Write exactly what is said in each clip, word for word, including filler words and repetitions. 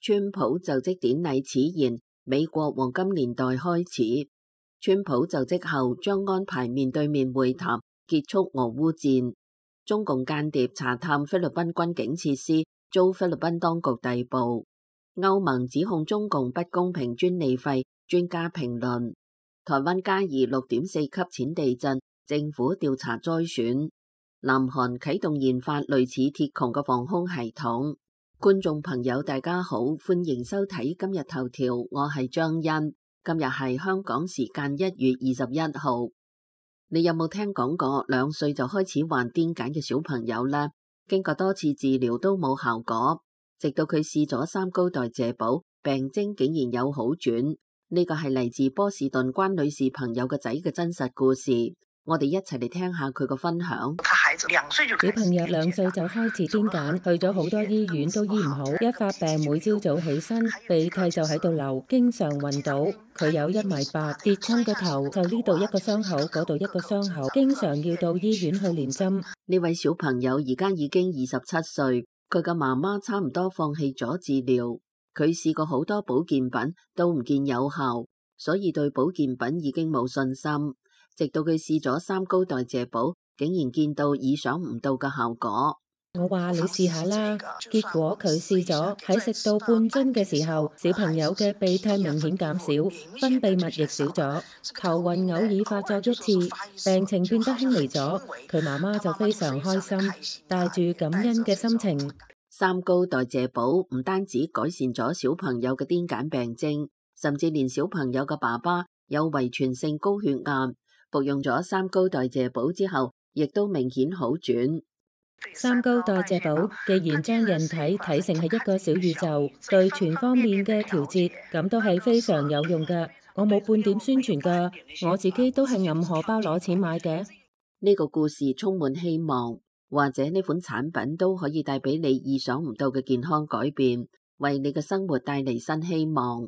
川普就職典禮此言，美國黃金年代開始。川普就職後將安排面對面會談，結束俄烏戰。中共間諜查探菲律賓軍警設施，遭菲律賓當局逮捕。歐盟指控中共不公平專利費，專家評論。台灣嘉義六點四級淺地震，政府調查災損。南韓啟動研發類似鐵穹嘅防空系統。觀眾朋友大家好，歡迎收睇今日頭條，我係張欣。今日係香港時間一月二十一號。你有冇聽講過兩歲就開始患癲癇嘅小朋友呢？經過多次治療都冇效果，直到佢試咗三高代謝寶，病徵竟然有好轉。呢個係嚟自波士頓關女士朋友嘅仔嘅真實故事。我哋一齊嚟聽下佢個分享。 小朋友兩歲就開始癲癇，去咗好多醫院都醫唔好。一發病每朝早起身鼻涕就喺度流，經常暈倒。佢有一米八，跌親個頭就呢度一個傷口，嗰度一個傷口，經常要到醫院去連針。 呢位小朋友而家已經二十七歲，佢嘅媽媽差唔多放棄咗治療。佢試過好多保健品都唔見有效，所以對保健品已經冇信心。直到佢試咗三高代謝寶，竟然見到意想唔到嘅效果。 我話你試下啦，結果佢試咗，喺食到半樽嘅時候，小朋友嘅鼻涕明顯減少，分泌物亦少咗，頭暈偶爾發作一次，病情變得輕微咗。佢媽媽就非常開心，帶住感恩嘅心情。 三高代謝寶唔單止改善咗小朋友嘅癲癇病徵，甚至連小朋友嘅爸爸有遺傳性高血壓，服用咗三高代謝寶之後，亦都明顯好轉。 三高代謝寶既然將人體睇成係一個小宇宙，對全方面嘅調節，咁都係非常有用㗎。我冇半點宣傳㗎，我自己都係揞荷包攞錢買嘅。 呢個故事充滿希望，或者呢款產品都可以帶俾你意想唔到嘅健康改變，為你嘅生活帶嚟新希望。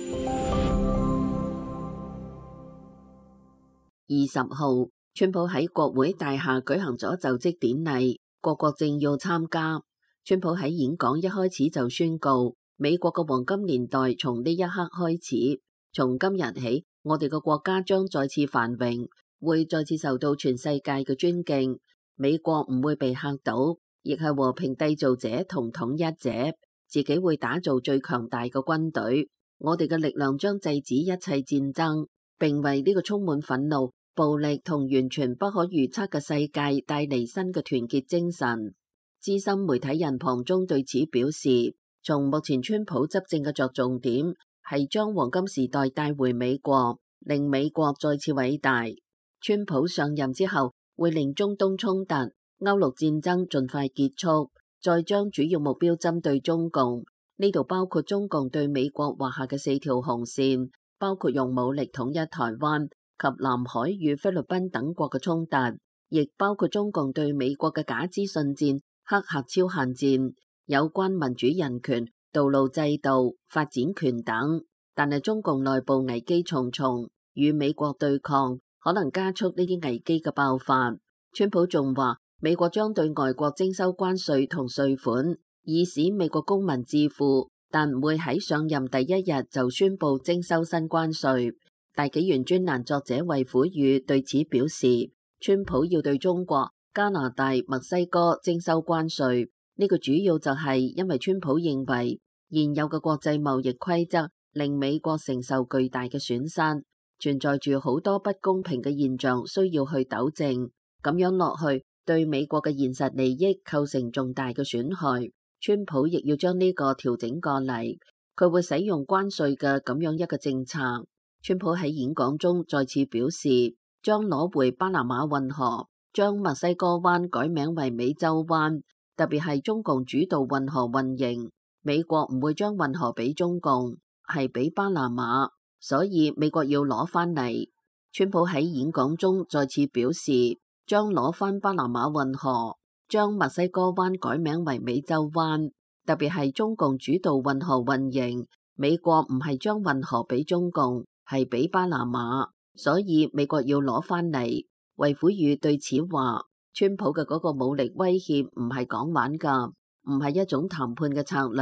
二十號，川普喺國會大廈舉行咗就職典禮，各國政要參加。川普喺演講一開始就宣告，美國嘅黃金年代從呢一刻開始，從今日起，我哋嘅國家將再次繁榮，會再次受到全世界嘅尊敬。美國唔會被嚇倒，亦係和平締造者同統一者，自己會打造最強大嘅軍隊。我哋嘅力量將制止一切戰爭，並為呢個充滿憤怒、暴力同完全不可預測嘅世界帶嚟新嘅團結精神。資深媒體人龐中對此表示，從目前川普執政嘅着重點係將黃金時代帶回美國，令美國再次偉大。川普上任之後，會令中東衝突、歐陸戰爭盡快結束，再將主要目標針對中共。呢度包括中共對美國劃下嘅四條紅線，包括用武力統一台灣及南海與菲律賓等國嘅衝突，亦包括中共對美國嘅假資訊戰、黑客超限戰、有關民主人權、道路制度、發展權等。但係中共內部危機重重，與美國對抗可能加速呢啲危機嘅爆發。川普仲話，美國將對外國徵收關稅同稅款，以使美國公民致富，但唔會喺上任第一日就宣布徵收新關稅。大紀元專欄作者衛虎宇對此表示，川普要對中國、加拿大、墨西哥徵收關稅，呢個主要就係因為川普認為現有嘅國際貿易規則令美國承受巨大嘅損失，存在住好多不公平嘅現象，需要去糾正。咁樣落去，對美國嘅現實利益構成重大嘅損害。川普亦要將呢個調整過嚟，佢會使用關稅嘅咁樣一個政策。川普喺演講中再次表示，將攞回巴拿馬運河，將墨西哥灣改名為美洲灣，特別係中共主導運河運營。美國唔會將運河俾中共，係俾巴拿馬，所以美國要攞翻嚟。川普喺演講中再次表示，將攞翻巴拿馬運河，將墨西哥灣改名為美洲灣，特別係中共主導運河運營。美國唔係將運河俾中共，係俾巴拿馬，所以美國要攞翻嚟。衛虎宇對此話，川普嘅嗰個武力威脅唔係講玩噶，唔係一種談判嘅策略，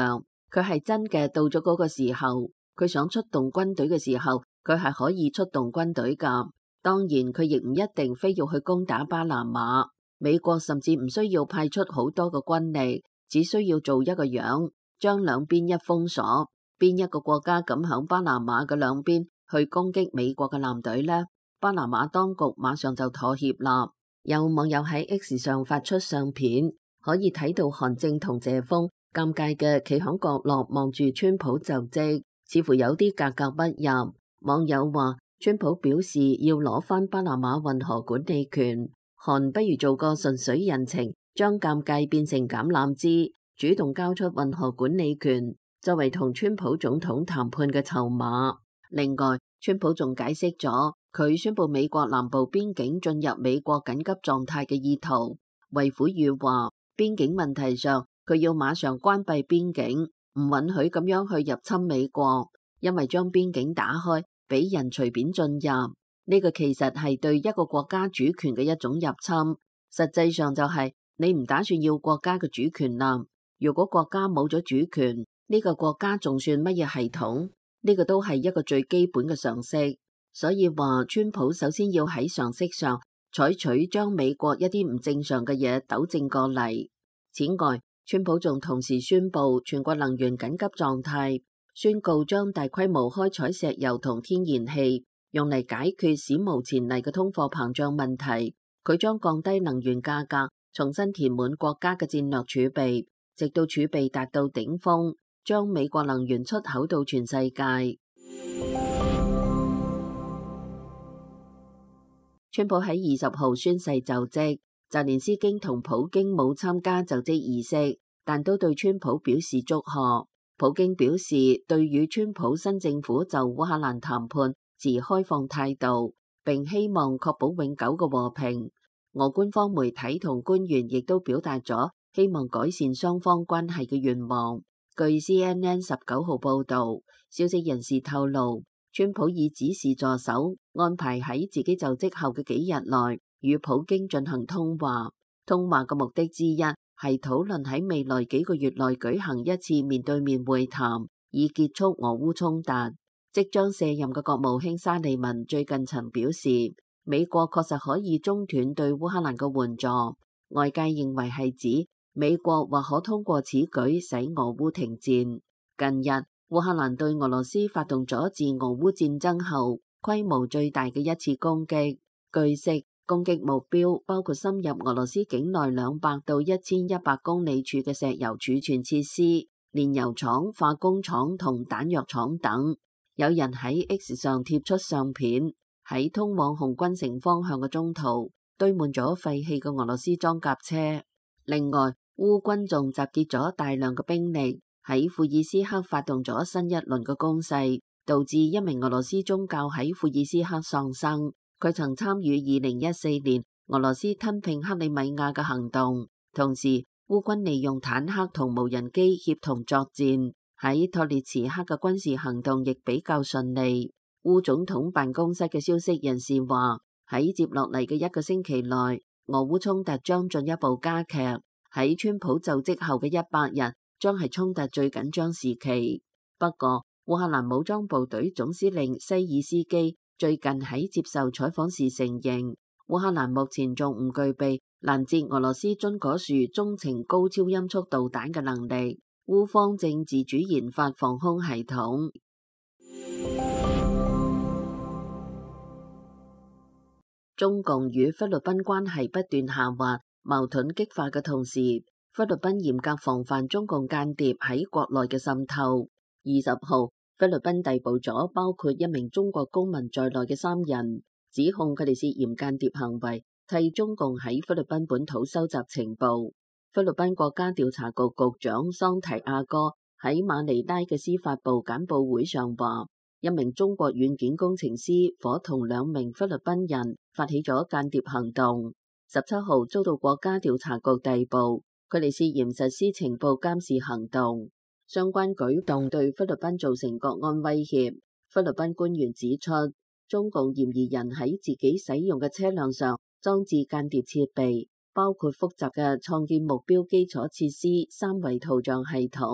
佢係真嘅，到咗嗰個時候，佢想出動軍隊嘅時候，佢係可以出動軍隊㗎。當然，佢亦唔一定非要去攻打巴拿馬。美國甚至唔需要派出好多嘅軍力，只需要做一個樣，將兩邊一封鎖。邊一個國家敢響巴拿馬嘅兩邊去攻擊美國嘅艦隊呢？巴拿馬當局馬上就妥協啦。有網友喺 X 上發出相片，可以睇到韓正同謝鋒尷尬嘅企響角落望住川普就職，似乎有啲格格不入。網友話，川普表示要攞返巴拿馬運河管理權，韓不如做個順水人情，將尷尬變成橄欖枝，主動交出運河管理權，作為同川普總統談判嘅籌碼。另外，川普仲解釋咗佢宣布美國南部邊境進入美國緊急狀態嘅意圖。衛虎宇話，邊境問題上佢要馬上關閉邊境，唔允許咁樣去入侵美國，因為將邊境打開俾人隨便進入，呢個其實係對一個國家主權嘅一種入侵。實際上就係你唔打算要國家嘅主權啦。如果國家冇咗主權，呢個國家仲算乜嘢系統？呢個都係一個最基本嘅常識。所以話，川普首先要喺常識上採取將美國一啲唔正常嘅嘢糾正過嚟。此外，川普仲同時宣布全國能源緊急狀態，宣告將大規模開採石油同天然氣，用嚟解決史無前例嘅通貨膨脹問題。佢將降低能源價格，重新填滿國家嘅戰略儲備，直到儲備達到頂峰，將美國能源出口到全世界。川普喺二十號宣誓就職，澤連斯基同普京冇參加就職儀式，但都對川普表示祝賀。普京表示對與川普新政府就烏克蘭談判持開放態度，並希望確保永久嘅和平。俄官方媒體同官員亦都表達咗希望改善雙方關係嘅願望。據 C N N 十九號報導，消息人士透露，川普已指示助手安排喺自己就職後嘅幾日內與普京進行通話。通話嘅目的之一係討論喺未來幾個月內舉行一次面對面會談，以結束俄烏衝突。即將卸任嘅國務卿沙利文最近曾表示，美國確實可以中斷對烏克蘭嘅援助。外界認為係指美國或可通過此舉使俄烏停戰。近日，烏克蘭對俄羅斯發動咗自俄烏戰爭後規模最大嘅一次攻擊。據悉，攻擊目標包括深入俄羅斯境內兩百到一千一百公里處嘅石油儲存設施、煉油廠、化工廠同彈藥廠等。有人喺 X 上貼出相片，喺通往紅軍城方向嘅中途堆滿咗廢棄嘅俄羅斯裝甲車。另外，烏軍仲集結咗大量嘅兵力，喺庫爾斯克發動咗新一輪嘅攻勢，導致一名俄羅斯宗教喺庫爾斯克喪生。佢曾參與二零一四年俄羅斯吞併克里米亞嘅行動，同時烏軍利用坦克同無人機協同作戰，喺托列茨克嘅軍事行動亦比較順利。烏總統辦公室嘅消息人士話，喺接落嚟嘅一個星期內，俄烏衝突將進一步加劇。喺川普就職後嘅一百日，將係衝突最緊張時期。不過，烏克蘭武裝部隊總司令西爾斯基最近喺接受採訪時承認，烏克蘭目前仲唔具備攔截俄羅斯樽果樹中程高超音速導彈嘅能力。烏方正自主研發防空系統。中共與菲律賓關係不斷下滑，矛盾激化嘅同時，菲律賓嚴格防範中共間諜喺國內嘅滲透。二十號，菲律賓逮捕咗包括一名中國公民在內嘅三人，指控佢哋涉嫌間諜行為，替中共喺菲律賓本土收集情報。菲律賓國家調查局局長桑提亞哥喺馬尼拉嘅司法部簡報會上話，一名中國軟件工程師伙同兩名菲律賓人發起咗間諜行動，十七號遭到國家調查局逮捕，佢哋涉嫌實施情報監視行動。相關舉動對菲律賓造成國安威脅。菲律賓官員指出，中共嫌疑人喺自己使用嘅車輛上裝置間諜設備，包括複雜嘅創建目標基礎設施三維圖像系統，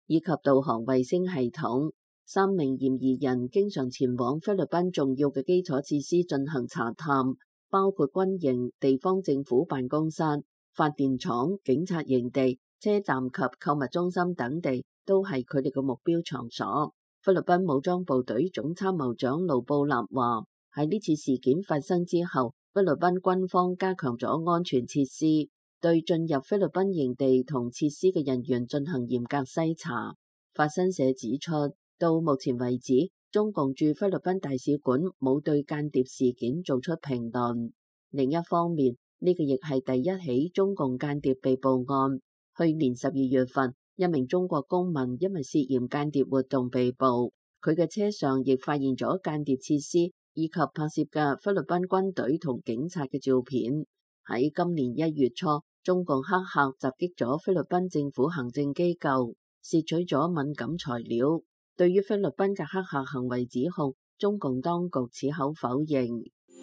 以及導航衛星系統。三名嫌疑人經常前往菲律賓重要嘅基礎設施進行查探，包括軍營、地方政府辦公室、發電廠、警察營地、車站及購物中心等地，都係佢哋嘅目標場所。菲律賓武裝部隊總參謀長盧布納話：喺呢次事件發生之後，菲律賓軍方加強咗安全設施，對進入菲律賓營地同設施嘅人員進行嚴格篩查。法新社指出，到目前為止，中共駐菲律賓大使館冇對間諜事件做出評論。另一方面，呢個亦係第一起中共間諜被捕案。去年十二月份，一名中國公民因為涉嫌間諜活動被捕，佢嘅車上亦發現咗間諜設施以及拍攝嘅菲律賓軍隊同警察嘅照片。喺今年一月初，中共黑客襲擊咗菲律賓政府行政機構，竊取咗敏感材料。對於菲律賓嘅黑客行為指控，中共當局矢口否認。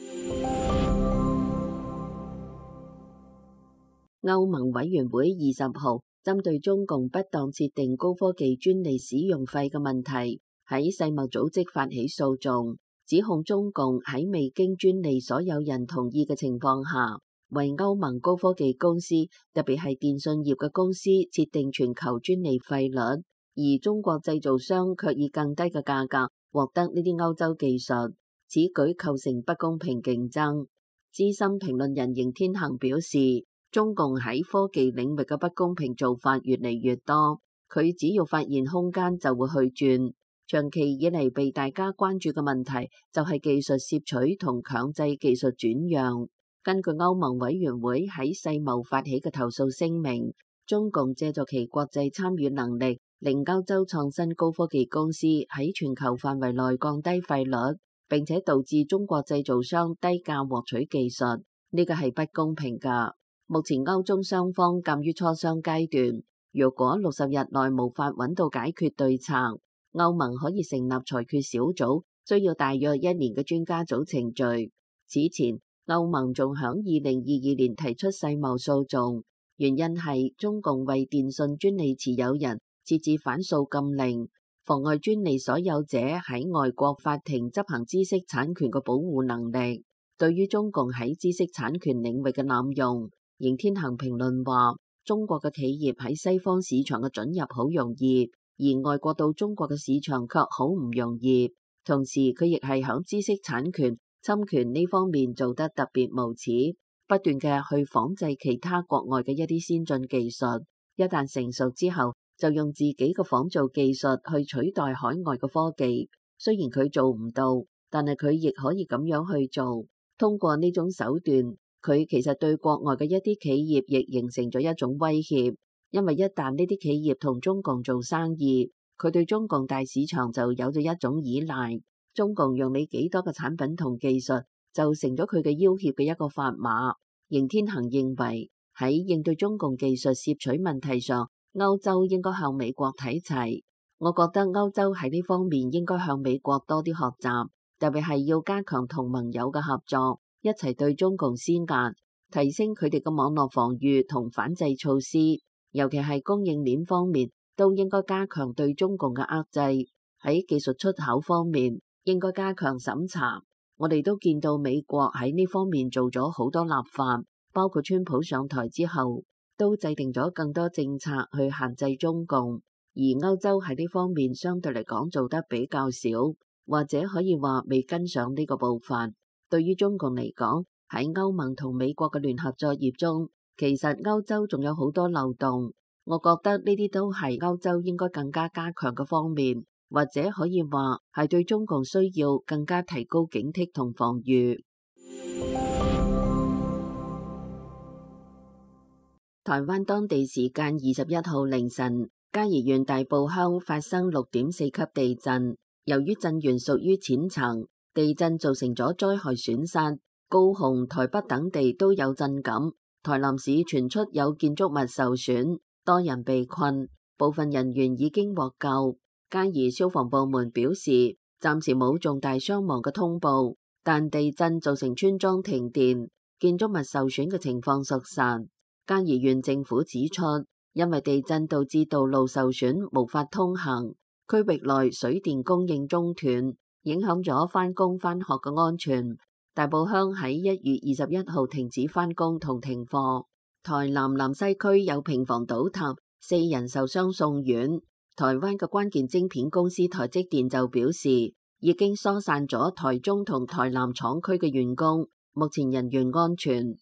歐盟委員會二十號針對中共不當設定高科技專利使用費嘅問題，喺世貿組織發起訴訟，指控中共喺未經專利所有人同意嘅情況下，為歐盟高科技公司，特別係電信業嘅公司設定全球專利費率，而中國製造商卻以更低嘅價格獲得呢啲歐洲技術，此舉構成不公平競爭。資深評論人邢天行表示，中共喺科技領域嘅不公平做法越嚟越多，佢只要發現空間就會去轉。長期以嚟被大家關注嘅問題就係技術攝取同強制技術轉讓。根據歐盟委員會喺世貿發起嘅投訴聲明，中共借助其國際參與能力，令歐洲創新高科技公司喺全球範圍內降低費率，並且導致中國製造商低價獲取技術，呢個係不公平㗎。目前歐中雙方鑑於磋商階段，如果六十日內無法揾到解決對策，歐盟可以成立裁決小組，需要大約一年嘅專家組程序。此前，歐盟仲響二零二二年提出世貿訴訟，原因係中共為電信專利持有人設置反訴禁令，妨礙專利所有者喺外國法庭執行知識產權嘅保護能力。對於中共喺知識產權領域嘅濫用，邢天行評論話，中國嘅企業喺西方市場嘅准入好容易，而外國到中國嘅市場卻好唔容易。同時，佢亦係響知識產權侵權呢方面做得特別無恥，不斷嘅去仿製其他國外嘅一啲先進技術，一旦成熟之後，就用自己嘅仿造技術去取代海外嘅科技。雖然佢做唔到，但係佢亦可以咁樣去做。通過呢種手段，佢其實對國外嘅一啲企業亦形成咗一種威脅，因為一旦呢啲企業同中共做生意，佢對中共大市場就有咗一種依賴。中共用你幾多嘅產品同技術，就成咗佢嘅要挾嘅一個砝碼。邢天行認為喺應對中共技術攝取問題上，歐洲應該向美國睇齊。我覺得歐洲喺呢方面應該向美國多啲學習。特別係要加強同盟友嘅合作，一齊對中共施壓，提升佢哋嘅網絡防禦同反制措施，尤其係供應鏈方面，都應該加強對中共嘅遏制。喺技術出口方面，應該加強審查。我哋都見到美國喺呢方面做咗好多立法，包括川普上台之後，都制定咗更多政策去限制中共，而歐洲喺呢方面相對嚟講做得比較少。或者可以話未跟上呢個步伐。對於中共嚟講，喺歐盟同美國嘅聯合作業中，其實歐洲仲有好多漏洞。我覺得呢啲都係歐洲應該更加加強嘅方面，或者可以話係對中共需要更加提高警惕同防禦。台灣當地時間二十一號凌晨，嘉義縣大埔鄉發生六點四級地震。由於震源屬於淺層，地震造成咗災害損失，高雄、台北等地都有震感。台南市傳出有建築物受損，多人被困，部分人員已經獲救。嘉義消防部門表示，暫時冇重大傷亡嘅通報，但地震造成村莊停電、建築物受損嘅情況屬實。嘉義縣政府指出， 因為地震導致道路受損，無法通行，區域內水電供應中斷，影響咗返工返學嘅安全。大埔鄉喺一月二十一號停止返工同停課。台南南西區有平房倒塌，四人受傷送院。台灣嘅關鍵晶片公司台積電就表示，已經疏散咗台中同台南廠區嘅員工，目前人員安全。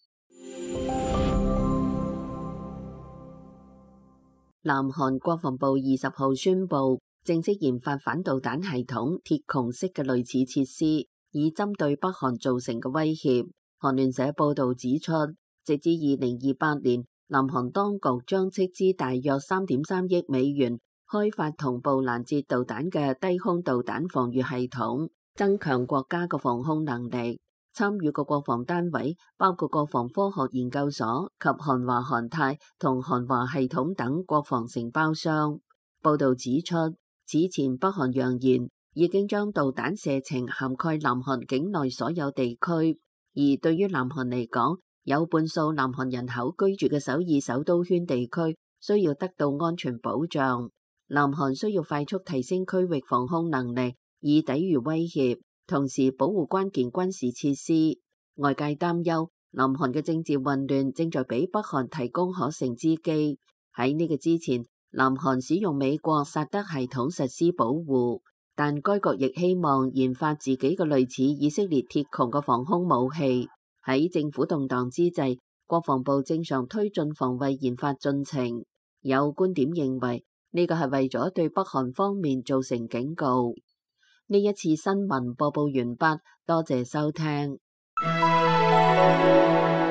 南韓國防部二十號宣布，正式研發反導彈系統鐵穹式嘅類似設施，以針對北韓造成嘅威脅。韓聯社報導指出，直至二零二八年，南韓當局將斥資大約三點三億美元，開發同步攔截導彈嘅低空導彈防禦系統，增強國家嘅防空能力。參與嘅國防單位包括國防科學研究所及韓華韓泰同韓華系統等國防承包商。報導指出，此前北韓揚言已經將導彈射程涵蓋南韓境內所有地區，而對於南韓嚟講，有半數南韓人口居住嘅首爾首都圈地區需要得到安全保障。南韓需要快速提升區域防空能力，以抵禦威脅，同時保護關鍵軍事設施。外界擔憂南韓嘅政治混亂正在俾北韓提供可乘之機。喺呢個之前，南韓使用美國薩德系統實施保護，但該國亦希望研發自己嘅類似以色列鐵穹嘅防空武器。喺政府動盪之際，國防部正常推進防衛研發進程。有觀點認為，呢個係為咗對北韓方面造成警告。呢一次新聞播報完畢，多謝收聽。